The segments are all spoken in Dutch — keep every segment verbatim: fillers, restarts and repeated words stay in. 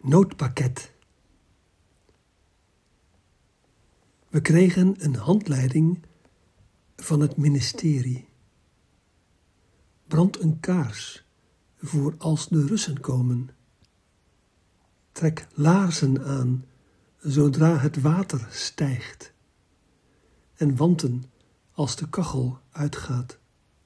noodpakket. We kregen een handleiding van het ministerie. Brand een kaars voor als de Russen komen. Trek laarzen aan zodra het water stijgt. En wanten als de kachel uitgaat.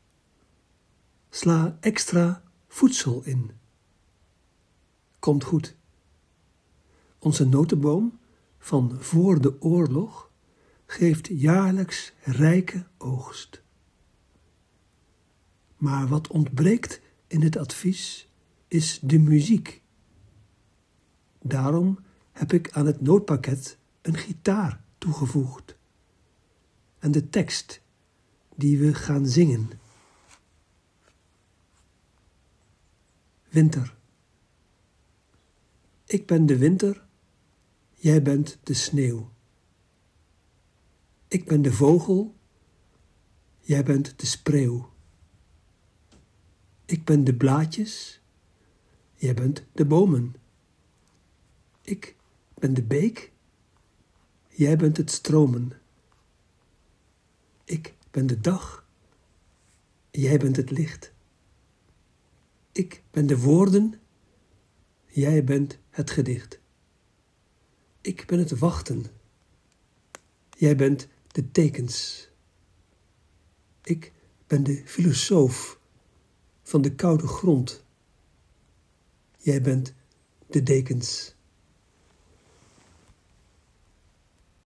Sla extra voedsel in. Komt goed. Onze notenboom van voor de oorlog geeft jaarlijks rijke oogst. Maar wat ontbreekt in het advies is de muziek. Daarom heb ik aan het noodpakket een gitaar toegevoegd. En de tekst die we gaan zingen. Winter. Ik ben de winter, jij bent de sneeuw. Ik ben de vogel, jij bent de spreeuw. Ik ben de blaadjes, jij bent de bomen. Ik ben de beek, jij bent het stromen. Ik ben de dag, jij bent het licht. Ik ben de woorden, jij bent het gedicht. Ik ben het wachten, jij bent de tekens. Ik ben de filosoof van de koude grond. Jij bent de dekens.